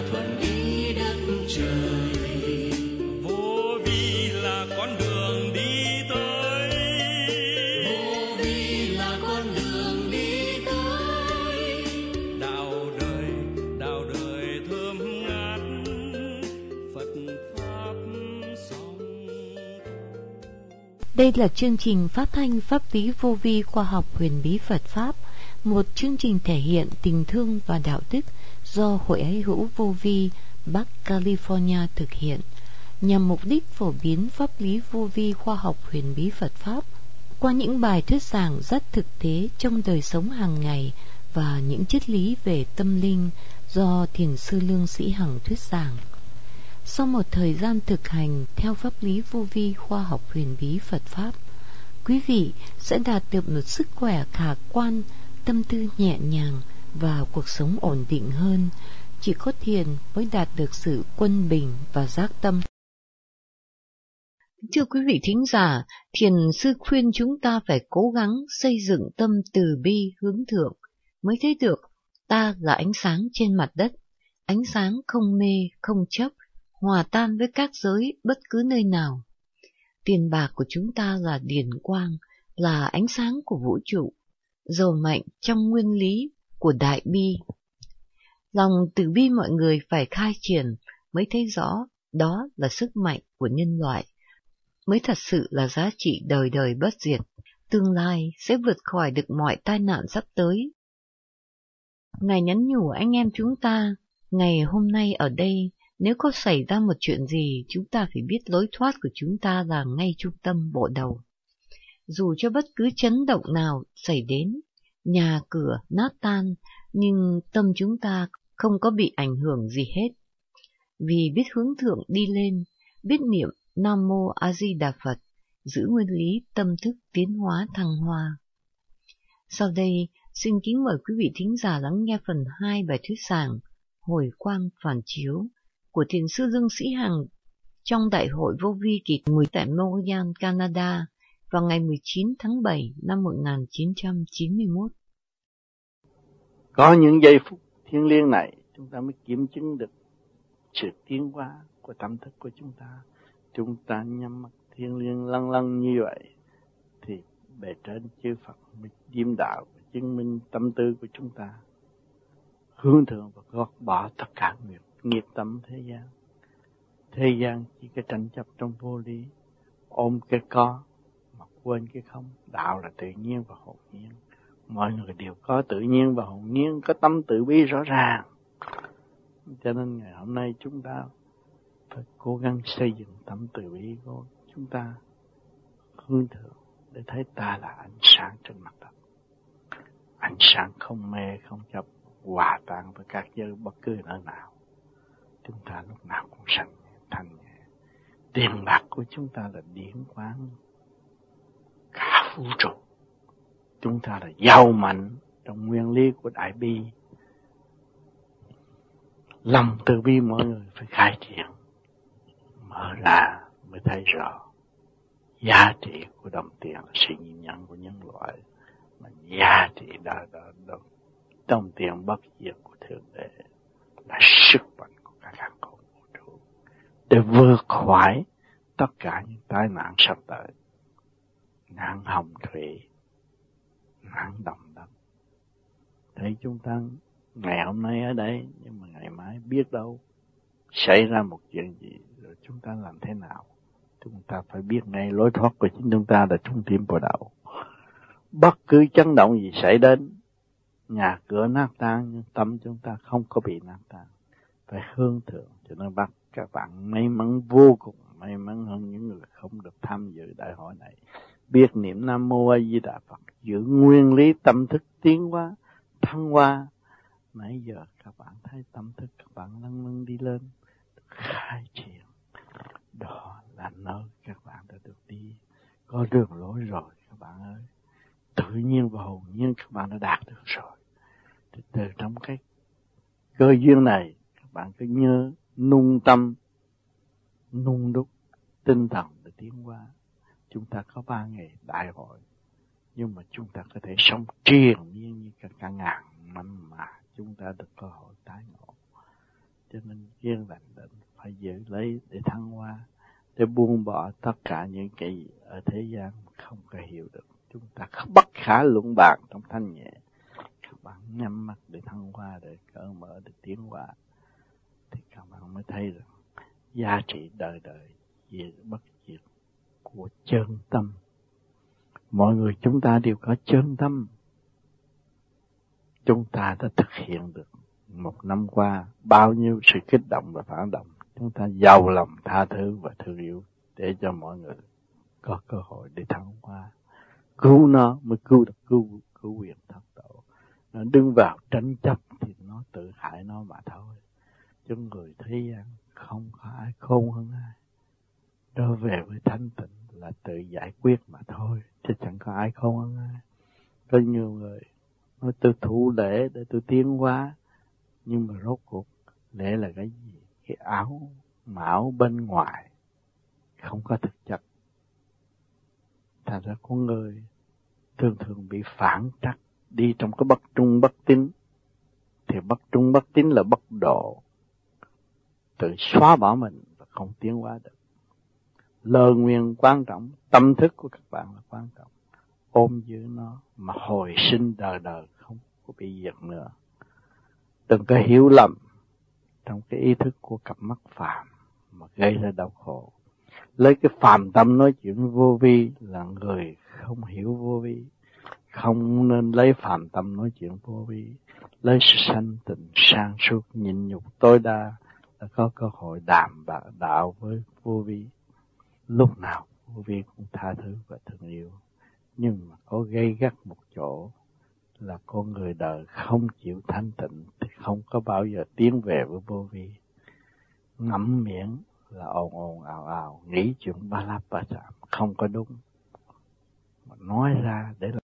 thuần ý đất trời. Vô vi là con đường đi tới, Vô vi là con đường đi tới. đạo đời thơm ngát, Phật pháp song thu. Đây là chương trình phát thanh pháp lý vô vi khoa học huyền bí Phật Pháp, một chương trình thể hiện tình thương và đạo đức do Hội Ái Hữu Vô Vi Bắc California thực hiện, nhằm mục đích phổ biến pháp lý vô vi khoa học huyền bí Phật Pháp qua những bài thuyết giảng rất thực tế trong đời sống hàng ngày và những triết lý về tâm linh do Thiền sư Lương Sĩ Hằng thuyết giảng. Sau một thời gian thực hành theo pháp lý vô vi khoa học huyền bí Phật Pháp, quý vị sẽ đạt được một sức khỏe khả quan, tâm tư nhẹ nhàng và cuộc sống ổn định hơn. Chỉ có thiền mới đạt được sự quân bình và giác tâm. Thưa quý vị thính giả, thiền sư khuyên chúng ta phải cố gắng xây dựng tâm từ bi hướng thượng, mới thấy được ta là ánh sáng trên mặt đất, ánh sáng không mê, không chấp, hòa tan với các giới bất cứ nơi nào. Tiền bạc của chúng ta là điển quang, là ánh sáng của vũ trụ, giàu mạnh trong nguyên lý của đại bi. Lòng từ bi mọi người phải khai triển mới thấy rõ đó là sức mạnh của nhân loại, mới thật sự là giá trị đời đời bất diệt, tương lai sẽ vượt khỏi được mọi tai nạn sắp tới. Ngài nhắn nhủ anh em chúng ta, ngày hôm nay ở đây, nếu có xảy ra một chuyện gì, chúng ta phải biết lối thoát của chúng ta là ngay trung tâm bộ đầu. Dù cho bất cứ chấn động nào xảy đến, nhà cửa nát tan, nhưng tâm chúng ta không có bị ảnh hưởng gì hết. Vì biết hướng thượng đi lên, biết niệm Nam Mô A Di Đà Phật, giữ nguyên lý tâm thức tiến hóa thăng hoa. Sau đây, xin kính mời quý vị thính giả lắng nghe phần 2 bài thuyết giảng Hồi quang phản chiếu của Thiền sư Lương Sĩ Hằng trong Đại hội Vô Vi kỳ 10 tại Montreal, Canada vào ngày 19 tháng 7 năm 1991. Có những giây phút thiêng liêng này, chúng ta mới kiểm chứng được sự tiến hóa của tâm thức của chúng ta. Chúng ta nhắm mắt thiêng liêng lâng lâng như vậy, thì bề trên chư Phật mới điềm đạo và chứng minh tâm tư của chúng ta hướng thượng và gọt bỏ tất cả nghiệp tâm thế gian. Thế gian chỉ cái tranh chấp trong vô lý, ôm cái có mà quên cái không. Đạo là tự nhiên và hồn nhiên. Mọi người đều có tự nhiên và hồn nhiên, có tâm tự bi rõ ràng. Cho nên ngày hôm nay chúng ta phải cố gắng xây dựng tâm từ bi của chúng ta hướng thượng để thấy ta là ánh sáng trên mặt đất. Ánh sáng không mê, không chấp, hòa tan với các giới bất cứ nơi nào. Chúng ta lúc nào cũng sạch thanh nhẹ. Tiền bạc của chúng ta là điển quang cả vũ trụ. Chúng ta là giàu mạnh trong nguyên lý của đại bi. Lòng từ bi mọi người phải khai triển, mở ra mới thấy rõ giá trị của đồng tiền là sự nhìn nhận của nhân loại, mà giá trị đó đồng tiền bất diệt của Thượng Đế là sức mạnh của cả căn khôn vũ trụ để vượt khỏi tất cả những tai nạn sắp tới, nạn hồng thủy, nạn động đất. Thấy chúng ta ngày hôm nay ở đây, nhưng mà ngày mai biết đâu xảy ra một chuyện gì, rồi chúng ta làm thế nào. Chúng ta phải biết ngay lối thoát của chính chúng ta là trung tâm bộ đầu. Bất cứ chấn động gì xảy đến, nhà cửa nát tan, nhưng tâm chúng ta không có bị nát tan. Phải hướng thượng. Cho nên bắt các bạn may mắn, vô cùng may mắn hơn những người không được tham dự đại hội này. Biết niệm Nam Mô A Di Đà Phật, giữ nguyên lý tâm thức tiến hóa, thăng hoa. Nãy giờ các bạn thấy tâm thức các bạn lâng lâng đi lên, khai triển. Đó là nơi các bạn đã được đi, có đường lối rồi các bạn ơi. Tự nhiên và hồn nhiên các bạn đã đạt được rồi. Thì từ trong cái cơ duyên này, các bạn cứ nhớ nung tâm, nung đúc tinh thần để tiến hóa. Chúng ta có 3 ngày đại hội, nhưng mà chúng ta có thể sống triền miên như cả ngàn năm mà chúng ta được cơ hội tái ngộ. Cho nên duyên lành định phải giữ lấy để thăng hoa, để buông bỏ tất cả những cái gì ở thế gian không có hiểu được. Chúng ta bất khả luận bàn trong thanh nhẹ. Các bạn nhắm mắt để thăng hoa, để cởi mở, để tiến hóa, thì các bạn mới thấy rằng giá trị đời đời bất diệt của chân tâm. Mọi người chúng ta đều có chân tâm. Chúng ta đã thực hiện được một năm qua bao nhiêu sự kích động và phản động. Chúng ta giàu lòng tha thứ và thương yêu để cho mọi người có cơ hội để thăng hoa. Cứu nó mới cứu được cứu quyền thất tổ. Nó đứng vào tranh chấp thì nó tự hại nó mà thôi. Chứ người thế gian không có ai khôn hơn ai. Trở về với thanh tịnh là tự giải quyết mà thôi, chứ chẳng có ai khôn hơn ai. Có nhiều người nói tôi thủ lễ để tôi tiến hóa, nhưng mà rốt cuộc lễ là cái gì? Cái áo mão bên ngoài, không có thực chất. Thành ra con người thường thường bị phản trắc, đi trong cái bất trung bất tín. Thì bất trung bất tín là bất độ, tự xóa bỏ mình và không tiến hóa được. Lời nguyện quan trọng, tâm thức của các bạn là quan trọng. Ôm giữ nó mà hồi sinh đời đời không có bị diệt nữa. Đừng có hiểu lầm trong cái ý thức của cặp mắt phàm mà gây ra đau khổ. Lấy cái phàm tâm nói chuyện vô vi là người không hiểu vô vi. Không nên lấy phàm tâm nói chuyện vô vi. Lấy sự sanh tình sang suốt nhịn nhục tối đa là có cơ hội đàm bạc đạo với vô vi. Lúc nào vô vi cũng tha thứ và thương yêu. Nhưng mà có gây gắt một chỗ là con người đời không chịu thanh tịnh thì không có bao giờ tiến về với vô vi. Ngậm miệng là ồn ào ào, nghĩ chuyện ba láp ba chạm, không có đúng. Mà nói ra để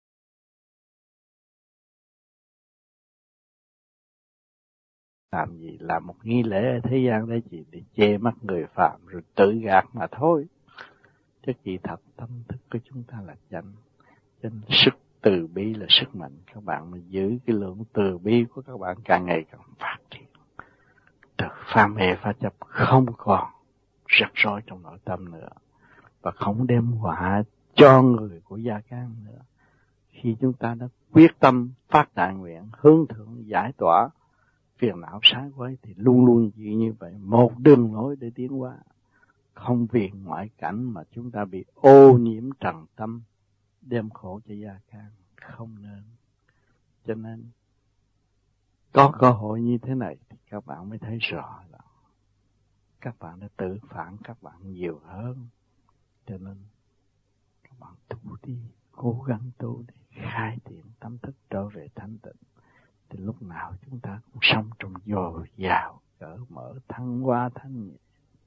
làm gì? Làm một nghi lễ ở thế gian đấy chỉ để che mắt người phạm rồi tự gạt mà thôi. Chứ kỳ thật tâm thức của chúng ta là chánh. Cho nên sức từ bi là sức mạnh. Các bạn mà giữ cái lượng từ bi của các bạn càng ngày càng phát triển. Từ pha mê pha chấp không còn rắc rối trong nội tâm nữa. Và không đem họa cho người của gia can nữa. Khi chúng ta đã quyết tâm phát đại nguyện, hướng thượng giải tỏa phiền não sáng quấy thì luôn luôn chỉ như vậy. Một đường lối để tiến hóa. Không vì ngoại cảnh mà chúng ta bị ô nhiễm trần tâm, đem khổ cho gia can. Không nên. Cho nên có cơ hội như thế này thì các bạn mới thấy rõ là các bạn đã tự phản các bạn nhiều hơn. Cho nên các bạn tu đi, cố gắng tu đi, khai triển tâm thức trở về thanh tịnh. Thì lúc nào chúng ta cũng sống trong dồi dào, cởi mở, thăng hoa, thanh nhẹ.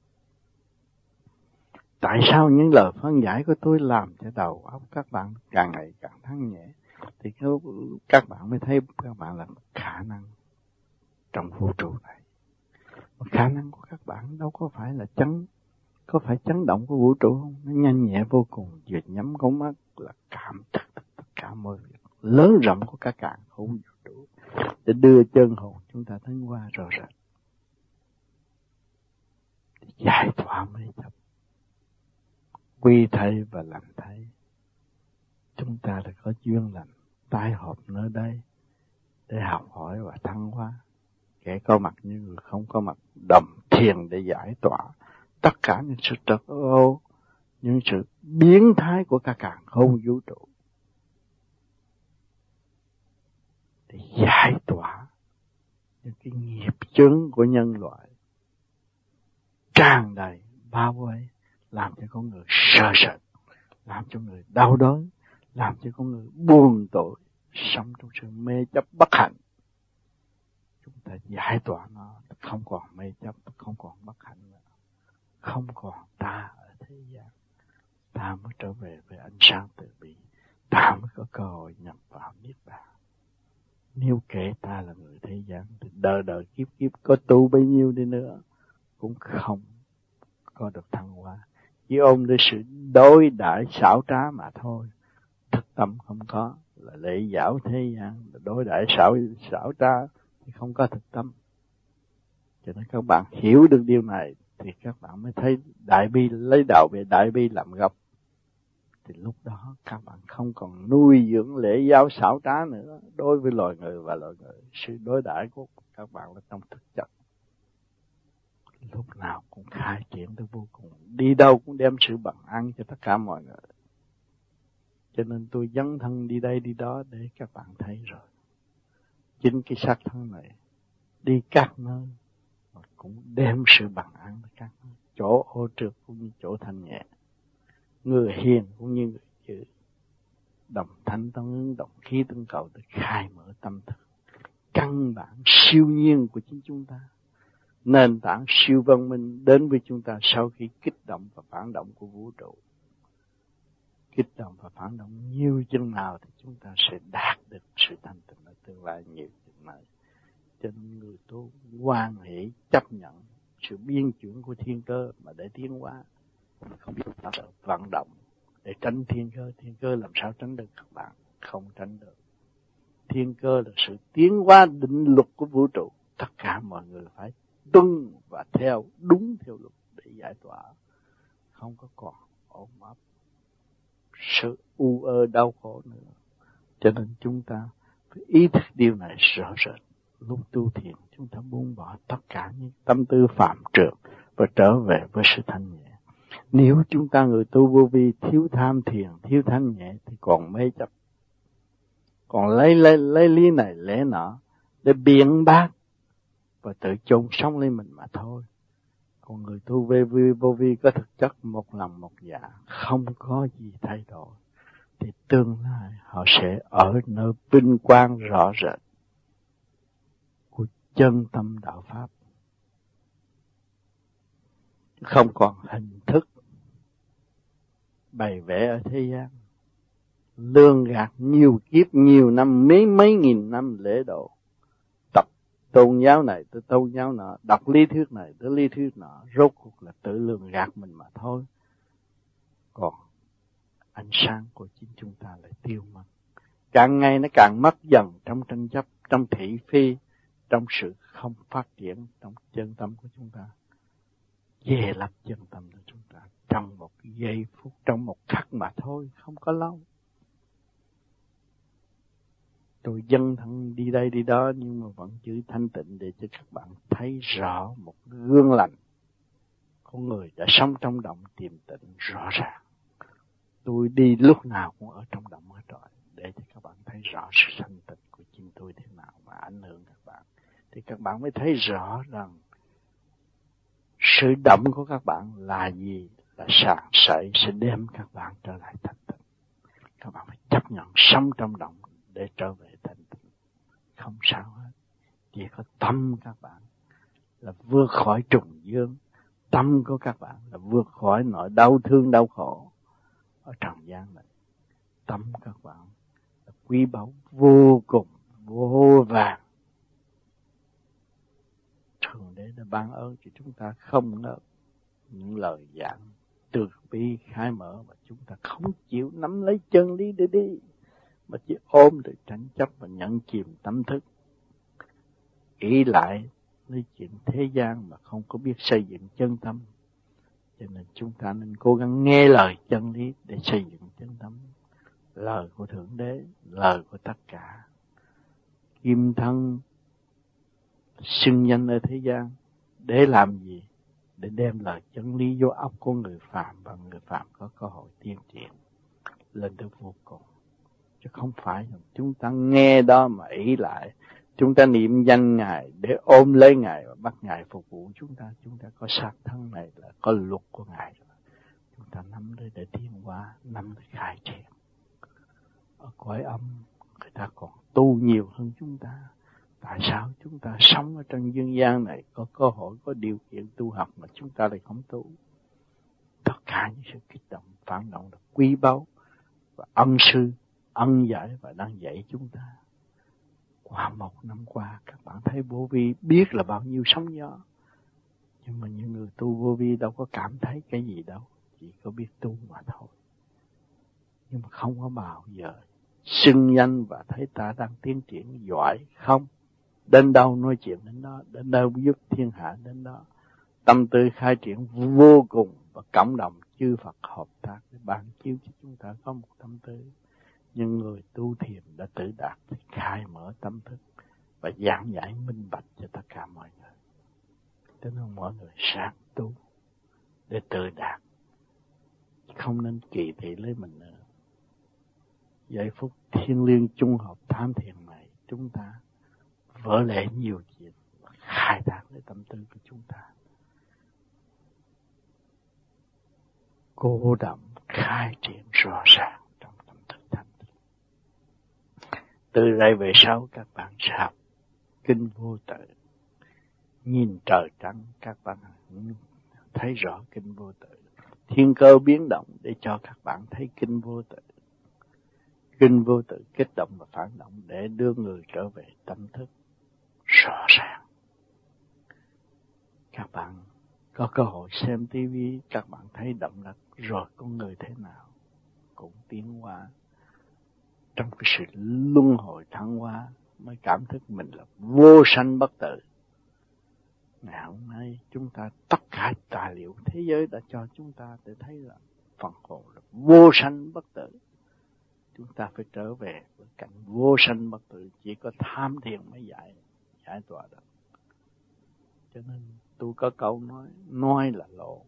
Tại sao những lời phân giải của tôi làm cho đầu óc các bạn càng ngày càng thanh nhẹ? Thì các bạn mới thấy các bạn là một khả năng trong vũ trụ này. Một khả năng của các bạn đâu có phải là có phải chấn động của vũ trụ không? Nó nhanh nhẹ vô cùng, vừa nhắm con mắt là cảm thức tất cả mọi việc lớn rộng của các càn khôn vũ trụ để đưa chân hồn chúng ta thăng hoa rõ rệt, giải tỏa mê chấp, quy thay và lành thay. Chúng ta đã có duyên lành tái họp nơi đây để học hỏi và thăng hoa. Kẻ có mặt như người không có mặt, đồng thiền để giải tỏa tất cả những sự trật ô, những sự biến thái của cả càn khôn vũ trụ, để giải tỏa những cái nghiệp chướng của nhân loại tràn đầy bao vây, làm cho con người sợ sệt, làm cho người đau đớn, làm cho con người buồn tội, sống trong sự mê chấp bất hạnh. Chúng ta giải tỏa nó, không còn mê chấp, không còn bất hạnh nữa, không còn ta ở thế gian. Ta mới trở về với ánh sáng từ bi, ta mới có cơ hội nhập vào niết bàn. Nếu kể ta là người thế gian thì đời đời kiếp kiếp có tu bấy nhiêu đi nữa cũng không có được thăng hoa, chỉ ôm đến sự đối đãi xảo trá mà thôi. Thực tâm không có, là lễ giáo thế gian, là đối đãi xảo trá thì không có thực tâm. Cho nên các bạn hiểu được điều này thì các bạn mới thấy đại bi, lấy đạo về đại bi làm gốc. Thì lúc đó các bạn không còn nuôi dưỡng lễ giáo xảo trá nữa đối với loài người và loài người. Sự đối đãi của các bạn là trong thực chất. Lúc nào cũng khai triển tới vô cùng. Đi đâu cũng đem sự bằng ăn cho tất cả mọi người. Cho nên tôi dấn thân đi đây đi đó để các bạn thấy rồi. Chính cái xác thân này đi các nơi cũng đem sự bằng ăn tới các nơi. Chỗ ô trượt cũng như chỗ thanh nhẹ. Người hiền cũng như người chữ. Đồng thanh tương ứng, đồng khí tương cầu để khai mở tâm thức. Căn bản siêu nhiên của chính chúng ta. Nền tảng siêu văn minh đến với chúng ta sau khi kích động và phản động của vũ trụ. Kích động và phản động nhiều chừng nào thì chúng ta sẽ đạt được sự thanh tịnh ở tương lai nhiều chừng này. Cho nên người tu hoan hỷ chấp nhận sự biến chuyển của thiên cơ mà để tiến hóa. Không biết làm sao vận động để tránh thiên cơ làm sao tránh được các bạn? Không tránh được. Thiên cơ là sự tiến hóa định luật của vũ trụ. Tất cả mọi người phải tuân và theo đúng theo luật để giải tỏa. Không có còn ôm ấp sự u ơ đau khổ nữa. Cho nên chúng ta phải ý thức điều này rõ rệt. Lúc tu thiền chúng ta buông bỏ tất cả những tâm tư phạm trượt và trở về với sự thanh nhẹ. Nếu chúng ta người tu vô vi thiếu tham thiền, thiếu thanh nhẹ thì còn mê chấp. Còn lấy lý này lẽ nọ để biện bác và tự chôn sống lấy mình mà thôi. Còn người tu vô vi có thực chất một lòng một dạ, không có gì thay đổi. Thì tương lai họ sẽ ở nơi vinh quang rõ rệt của chân tâm đạo Pháp. Không còn hình thức bày vẽ ở thế gian. Lương gạt nhiều kiếp, nhiều năm, mấy nghìn năm lễ độ. Tập tôn giáo này tới tôn giáo nọ, đọc lý thuyết này tới lý thuyết nọ, rốt cuộc là tự lường gạt mình mà thôi. Còn ánh sáng của chính chúng ta lại tiêu mất. Càng ngày nó càng mất dần trong tranh chấp, trong thị phi, trong sự không phát triển trong chân tâm của chúng ta. Về lập chân tâm của chúng ta trong một giây phút, trong một khắc mà thôi, không có lâu. Tôi dấn thân đi đây đi đó nhưng mà vẫn giữ thanh tịnh để cho các bạn thấy rõ một gương lành. Con người đã sống trong động tìm tịnh rõ ràng. Tôi đi lúc nào cũng ở trong động hết rồi, để cho các bạn thấy rõ sự thanh tịnh của chính tôi thế nào mà ảnh hưởng các bạn. Thì các bạn mới thấy rõ rằng sự động của các bạn là gì, là sảng sẩy sẽ đem các bạn trở lại thanh tịnh. Các bạn phải chấp nhận sống trong động để trở về thanh tịnh. Không sao hết. Chỉ có tâm các bạn là vượt khỏi trùng dương. Tâm của các bạn là vượt khỏi nỗi đau thương đau khổ ở trần gian này. Tâm các bạn là quý báu vô cùng, vô vàng. Thượng Đế đã ban ơn cho chúng ta không ngớt những lời giảng từ bi khai mở mà chúng ta không chịu nắm lấy chân lý để đi, mà chỉ ôm để tranh chấp và nhận chìm tâm thức, ý lại lấy chuyện thế gian mà không có biết xây dựng chân tâm. Cho nên chúng ta nên cố gắng nghe lời chân lý để xây dựng chân tâm. Lời của Thượng Đế, lời của tất cả. Kim thân xưng danh ở thế gian để làm gì? Để đem lời chân lý vô óc của người phạm, và người phạm có cơ hội tiến triển lên tới vô cùng. Chứ không phải chúng ta nghe đó mà ý lại. Chúng ta niệm danh Ngài để ôm lấy Ngài và bắt Ngài phục vụ chúng ta. Chúng ta có xác thân này là có luật của Ngài rồi. Chúng ta nắm lấy để tiến hóa, nắm để khai triển. Ở cõi âm người ta còn tu nhiều hơn chúng ta. Tại sao chúng ta sống ở trong dương gian này có cơ hội, có điều kiện tu học mà chúng ta lại không tu? Tất cả những sự kích động, phản động là quý báu và ân sư, ân giải và đang dạy chúng ta. Qua một năm qua các bạn thấy vô vi biết là bao nhiêu sóng gió. Nhưng mà những người tu vô vi đâu có cảm thấy cái gì đâu, chỉ có biết tu mà thôi. Nhưng mà không có bao giờ xưng danh và thấy ta đang tiến triển giỏi không. Đến đâu nói chuyện đến đó, đến đâu giúp thiên hạ đến đó. Tâm tư khai triển vô cùng và cảm động chư Phật hợp tác để ban chiếu cho chúng ta có một tâm tư. Nhưng người tu thiền đã tự đạt thì khai mở tâm thức và giảng giải minh bạch cho tất cả mọi người. Cho nên mọi người sáng tu để tự đạt, không nên kỳ thị lấy mình nữa. Giây phút thiên liêng chung hợp tham thiền này, chúng ta vỡ lẽ nhiều chuyện, khai thác lấy tâm tư của chúng ta. Cô đậm khai triển rõ ràng trong tâm thức thanh tịnh. Từ đây về sau các bạn sẽ học kinh vô tự. Nhìn trời trắng các bạn thấy rõ kinh vô tự. Thiên cơ biến động để cho các bạn thấy kinh vô tự. Kinh vô tự kích động và phản động để đưa người trở về tâm thức rõ ràng. Các bạn có cơ hội xem tivi, các bạn thấy động lực rồi con người thế nào cũng tiến hóa. Trong cái sự luân hồi thăng hoa mới cảm thức mình là vô sanh bất tử. Ngày hôm nay chúng ta tất cả tài liệu thế giới đã cho chúng ta để thấy là phần hồn là vô sanh bất tử. Chúng ta phải trở về với cảnh vô sanh bất tử, chỉ có tham thiền mới giải tỏa được. Cho nên tôi có câu nói là lộ,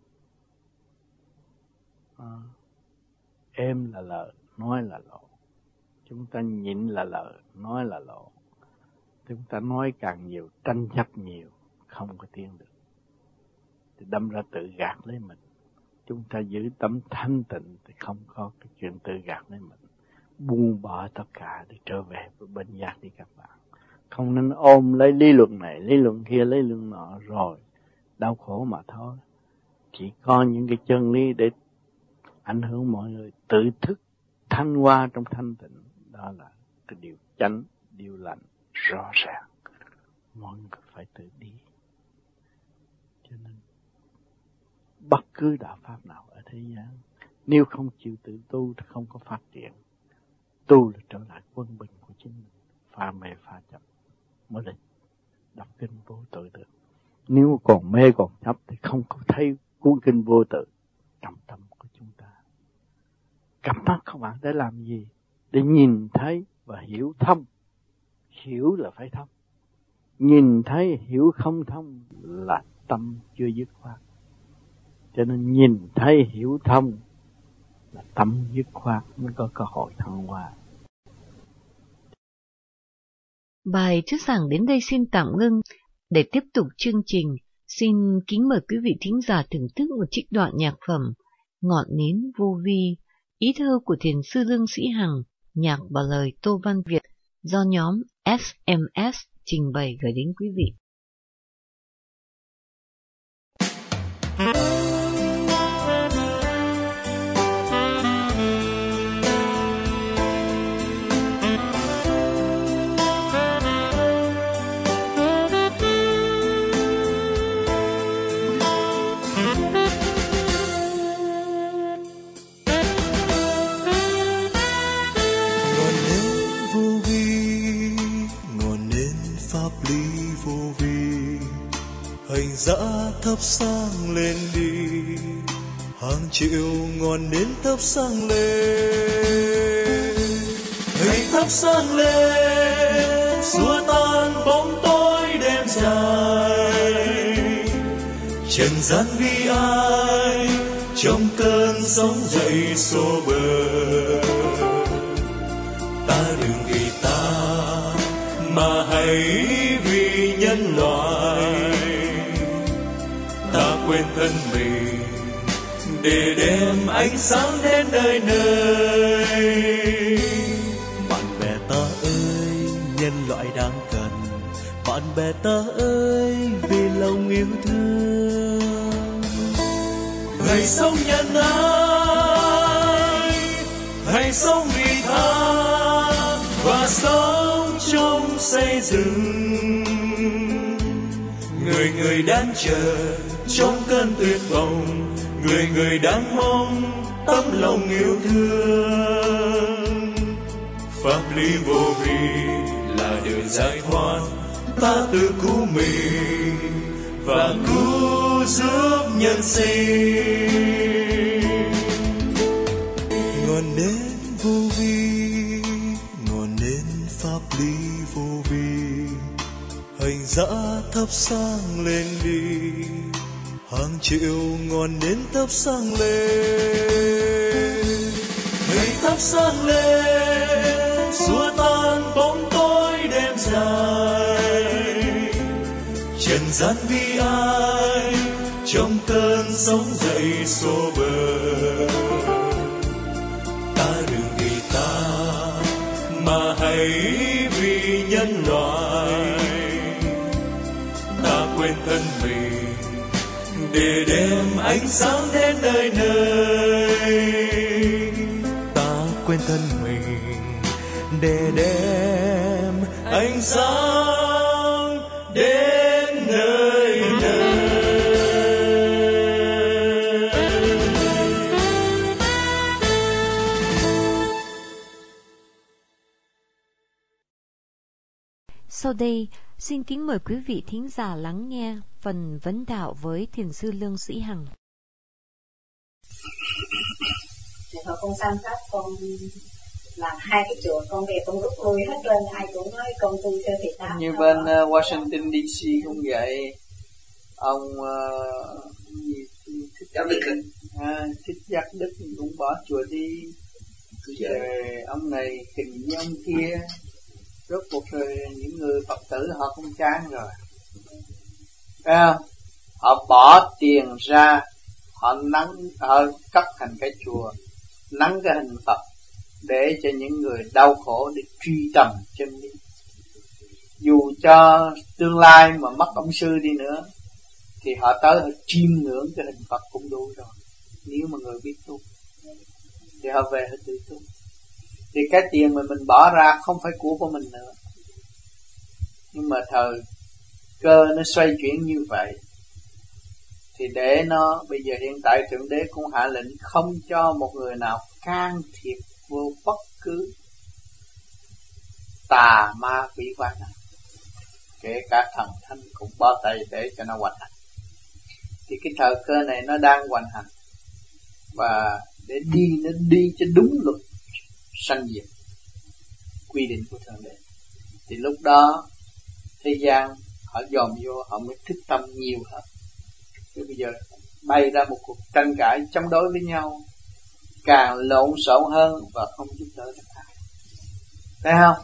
êm là lời, nói là lộ. Chúng ta nhịn là lời, nói là lộ. Chúng ta nói càng nhiều, tranh chấp nhiều, không có tiến được. Thì đâm ra tự gạt lấy mình. Chúng ta giữ tâm thanh tịnh thì không có cái chuyện tự gạt lấy mình. Buông bỏ tất cả để trở về với bên giác đi các bạn. Không nên ôm lấy lý luận này, lý luận kia, lý luận nọ rồi đau khổ mà thôi. Chỉ có những cái chân lý để ảnh hưởng mọi người tự thức thanh hoa trong thanh tịnh. Đó là cái điều chánh, điều lành, rõ ràng. Mọi người phải tự đi. Cho nên bất cứ đạo pháp nào ở thế gian, nếu không chịu tự tu thì không có phát triển. Tu là trở lại quân bình của chính mình, pha mê pha chấp mới là đọc kinh vô tự được. Nếu còn mê còn chấp thì không có thấy cuốn kinh vô tự trong tâm của chúng ta. Cặp mắt các bạn để làm gì? Để nhìn thấy và hiểu thông. Hiểu là phải thông. Nhìn thấy hiểu không thông là tâm chưa dứt khoát. Cho nên nhìn thấy hiểu thông là tâm dứt khoát mới có cơ hội thăng hoa. Bài thuyết giảng đến đây xin tạm ngưng. Để tiếp tục chương trình, xin kính mời quý vị thính giả thưởng thức một trích đoạn nhạc phẩm Ngọn nến vô vi, ý thơ của thiền sư Lương Sĩ Hằng, nhạc và lời Tô Văn Việt do nhóm SMS trình bày gửi đến quý vị. Dã thắp sáng lên đi, hàng triệu ngọn nến thắp sáng lên. Hãy thắp sáng lên, xua tan bóng tối đêm dài. Trần gian bi ai trong cơn sóng dậy xô bờ. Ta đừng vì ta mà hãy vì nhân loại. Ta quên thân mình để đem ánh sáng đến nơi nơi. Bạn bè ta ơi, nhân loại đang cần. Bạn bè ta ơi, vì lòng yêu thương. Hãy sống nhân ái, hãy sống vì tha và sống trong xây dựng. Người người đang chờ trong cơn tuyệt vọng, người người đang mong tấm lòng yêu thương. Pháp lý vô vi là đường giải thoát, ta tự cứu mình và cứu giúp nhân sinh. Ngọn nến vô vi, ngọn nến pháp lý vô vi, hành giả thắp sáng lên đi, hàng triệu ngọn nến thắp sáng lên. Hãy thắp sáng lên, xua tan bóng tối đêm dài. Trần gian bi ai trong cơn sóng dậy xô bờ. Ta đừng vì ta mà hãy vì nhân loại. Ta quên thân mình để đem ánh sáng đến nơi nơi. Ta quên thân mình để đem ánh sáng đến nơi nơi. Sau đây, xin kính mời quý vị thính giả lắng nghe phần vấn đạo với Thiền sư Lương Sĩ Hằng. Hồi con sang Pháp con làm 2 cái chùa, con về con rút lui hết lên, ai cũng nói con tu theo thầy Tám. Như bên Washington DC cũng vậy, ông Thích Giác Đức cũng bỏ chùa đi, rồi ông này kình với ông kia, rốt cuộc rồi những người Phật tử họ không chán rồi, phải không? Họ bỏ tiền ra, họ cất thành cái chùa, nắng cái hình Phật để cho những người đau khổ để truy tầm chân lý. Dù cho tương lai mà mất ông sư đi nữa thì họ tới họ chiêm ngưỡng cái hình Phật cũng đủ rồi. Nếu mà người biết tu thì họ về họ tự tu. Thì cái tiền mà mình bỏ ra không phải của mình nữa. Nhưng mà thời cơ nó xoay chuyển như vậy thì để nó bây giờ hiện tại Thượng Đế cũng hạ lệnh không cho một người nào can thiệp vô bất cứ tà ma quỷ quái nào, kể cả thần thánh cũng bó tay để cho nó hoành hành. Thì cái thời cơ này nó đang hoành hành, và để nó đi cho đúng luật sanh diệt quy định của Thượng Đế. Thì lúc đó thế gian họ dòm vô, họ mới thức tâm nhiều hơn. Thì bây giờ bay ra một cuộc tranh cãi chống đối với nhau, càng lộn xộn hơn và không giúp đỡ được ai. Thấy không?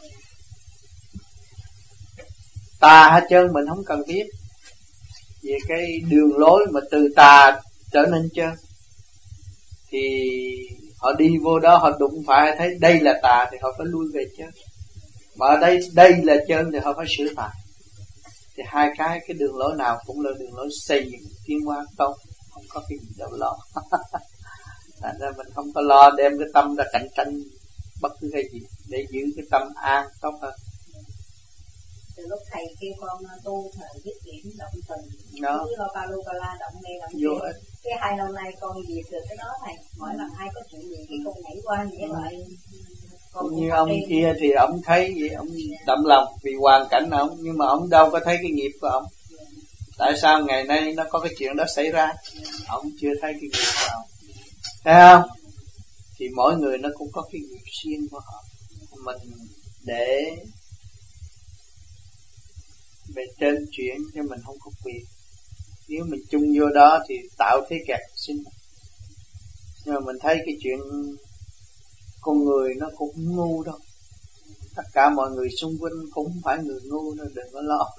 Tà hết trơn mình không cần biết về cái đường lối mà từ tà trở nên trơn. Thì họ đi vô đó, họ đụng phải thấy đây là tà thì họ phải lui về trơn. Mà ở đây là trơn thì họ phải sửa tà. Thì hai cái đường lối nào cũng là đường lối xây dựng tiến hóa tốt, không có cái gì đâu lo. Thành ra mình không có lo đem cái tâm ra cạnh tranh bất cứ cái gì, để giữ cái tâm an tốt hơn. Từ lúc thầy kêu con tu thời tiết kiệm động tình, đó. Cứ lo ba lô ba la động đây động kia. Cái 2 năm nay con dịp được cái đó thầy, mỗi lần ai có chuyện gì thì con nhảy qua như vậy. Như ông kia thì ông thấy vậy, ông đậm lòng vì hoàn cảnh ông, nhưng mà ông đâu có thấy cái nghiệp của ông. Tại sao ngày nay nó có cái chuyện đó xảy ra? Ông chưa thấy cái nghiệp của ông. Thấy không? Thì mỗi người nó cũng có cái nghiệp riêng của họ. Mình để về trên chuyện cho mình không có quyền. Nếu mình chung vô đó thì tạo thế kẹt sinh. Nhưng mà mình thấy cái chuyện con người nó cũng ngu đâu. Tất cả mọi người xung quanh cũng không phải người ngu đâu, đừng có lo.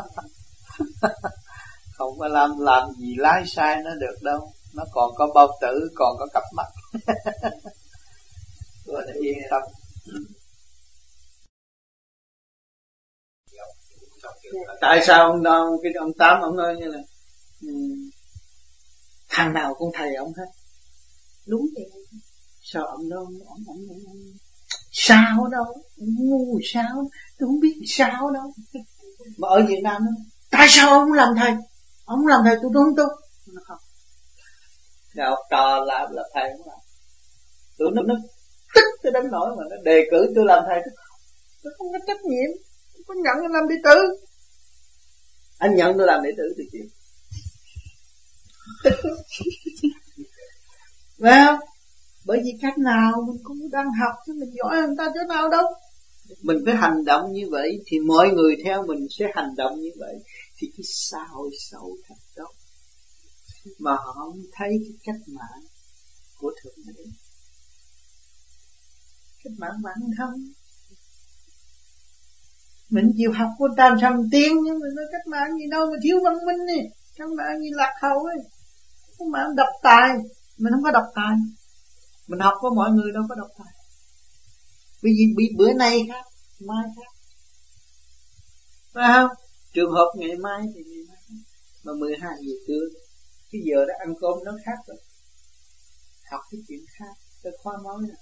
Không có làm gì lái sai nó được đâu. Nó còn có bao tử, còn có cặp mắt. Rồi để yên tâm. Tại sao ông Tám ông nói như là thằng nào cũng thầy ông hết? Đúng vậy. Sao ông đâu ông sao đâu, ngu sao, tôi không biết sao đâu. Mà ở Việt Nam đó, tại sao ông làm thầy? Ông làm thầy tôi đúng tu. Nó không. Nào trò làm là thầy không làm. Tụi nó tức tôi đến nỗi mà nó đề cử tôi làm thầy, tôi không có trách nhiệm, không có nhận làm đệ tử. Anh nhận tôi làm đệ tử tôi chịu. Phải không? Bởi vì cách nào mình cũng đang học chứ mình giỏi hơn người ta chỗ nào đâu. Mình phải hành động như vậy thì mọi người theo mình sẽ hành động như vậy, thì cái xã hội xấu thật đó. Mà họ không thấy cái cách mạng của Thượng Đế. Cách mạng bạn không? Mình chịu học của Tam Sâm Tiên, nhưng mà nói cách mạng gì đâu mà thiếu văn minh đi. Cách mạng gì lạc hậu ấy. Cách mạng độc tài. Mình không có độc tài. Mình học với mọi người đâu có độc tài. Bởi vì bữa nay khác, mai khác. Phải không? Trường hợp ngày mai thì ngày mai khác. Mà 12 giờ trưa, cái giờ đã ăn cơm nó khác rồi. Học cái chuyện khác, cái khoa nói nè.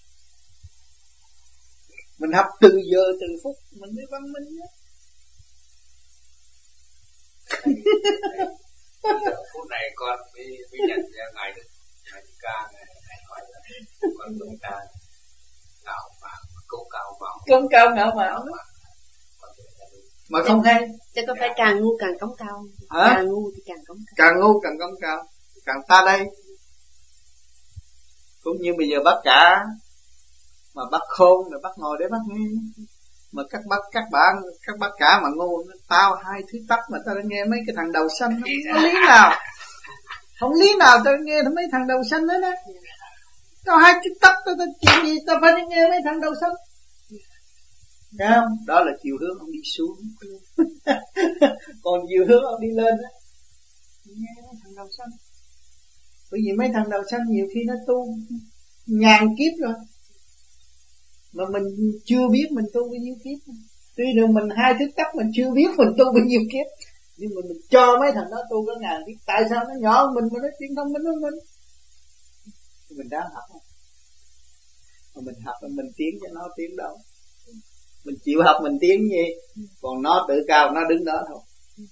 Mình học từ giờ từ phút mình mới văn minh nhé. Phút này con mới nhận ra ngài Đức Ca ngài nói là con chúng ta ngạo mạn, công cao ngạo mạn mà không hay. Chứ có phải càng ngu càng cống cao. Càng ngu thì càng cống cao. Càng ngu càng cống cao, càng ta đây. Cũng như bây giờ bác cả, mà bác khôn rồi bác ngồi để bác nghe. Mà các bác cả mà ngu, tao 2 thứ tắc mà tao đã nghe mấy cái thằng đầu xanh, không lý nào. Không lý nào tao nghe mấy thằng đầu xanh hết á. Tao 2 thứ tắc, tao chuyện gì tao phải nghe mấy thằng đầu xanh. Thấy không? Đó là chiều hướng ông đi xuống. Còn chiều hướng ông đi lên á, nghe mấy thằng đầu xanh. Bởi vì mấy thằng đầu xanh nhiều khi nó tu ngàn kiếp rồi, mà mình chưa biết mình tu bao nhiêu kiếp. Tuy rằng mình 2 thứ tắc mình chưa biết mình tu bao nhiêu kiếp, nhưng mà mình cho mấy thằng đó tu có ngàn kiếp. Tại sao nó nhỏ hơn mình mà nó tiến thông minh hơn mình? Mình đang học không? Mà mình học là mình tiến cho nó tiến đâu. Mình chịu học mình tiến gì, còn nó tự cao nó đứng đó thôi.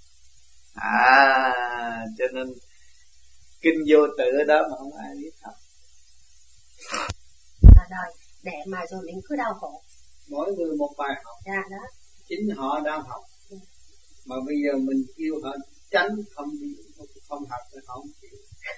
Cho nên kinh vô tự ở đó mà không ai biết học. Đời để mà rồi mình cứ đau khổ. Mỗi người một bài học. Dạ đó. Chính họ đang học. Mà bây giờ mình kêu họ tránh không học thì họ không chịu.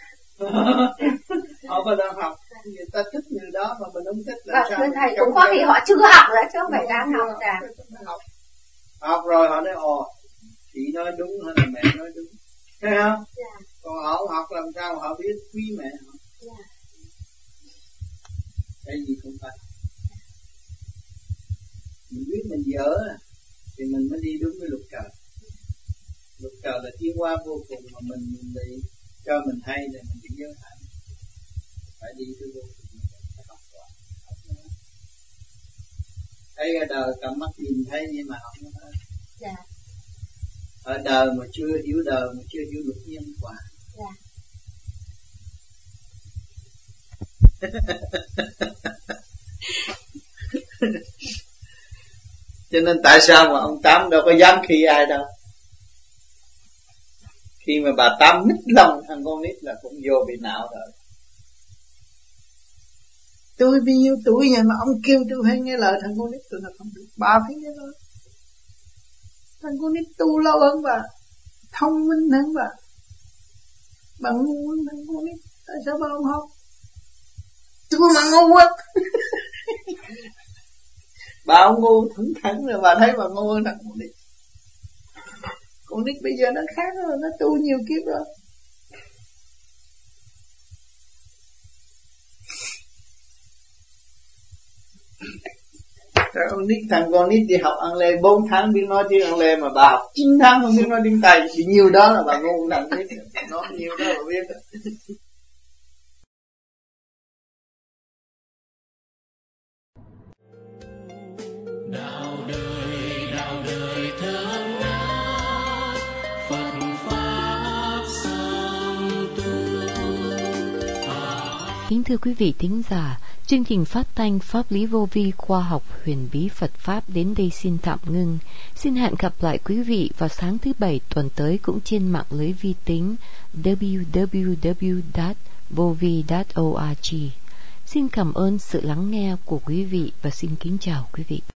Họ vẫn đang học. Người ta thích người đó mà mình không thích là sao? Thầy cũng có khi họ chưa học nữa chứ không phải đang học cả. Học rồi họ nói chị nói đúng hay là mẹ nói đúng. Thấy không? Dạ. Còn họ không học làm sao họ biết quý mẹ họ. Dạ. Cái gì cũng phải. Mình biết mình dở thì mình mới đi đúng với luật trời. Luật trời là tiến hóa vô cùng, mà mình bị cho mình hay thì mình bị giới hạn. Phải đi tới vô cùng, phải học quả. Thấy ở đời cầm mắt nhìn thấy nhưng mà không có. Dạ. Ở đời mà chưa hiểu đời, mà chưa hiểu luật nhân quả. Dạ. Cho nên tại sao mà ông Tám đâu có dám khi ai đâu. Khi mà bà Tám nít lòng thằng con nít là cũng vô bị não rồi. Tôi bao nhiêu tuổi vậy mà ông kêu tôi hay nghe lời thằng con nít, tôi là không được. Bà phải nghe lời. Thằng con nít tu lâu hơn bà, thông minh hơn bà. Bà ngu hơn thằng con nít. Tại sao bà không học? Tôi mà ngu quá. Bà không ngu thẳng thẳng rồi bà thấy bà ngu hơn thằng con nít. Con nít bây giờ nó khác rồi, nó tu nhiều kiếp rồi. Thằng con nít đi học ăn lê 4 tháng biết nói tiếng ăn lê, mà bà học 9 tháng không biết nói tiếng Tây. Thì nhiều đó là bà ngu thằng nít. Nói nhiều đó bà biết. Đạo đời thương ngát, Phật pháp song tu. Kính thưa quý vị thính giả, chương trình phát thanh Pháp lý vô vi khoa học huyền bí Phật Pháp đến đây xin tạm ngưng. Xin hẹn gặp lại quý vị vào sáng thứ Bảy tuần tới cũng trên mạng lưới vi tính www.vovi.org. Xin cảm ơn sự lắng nghe của quý vị và xin kính chào quý vị.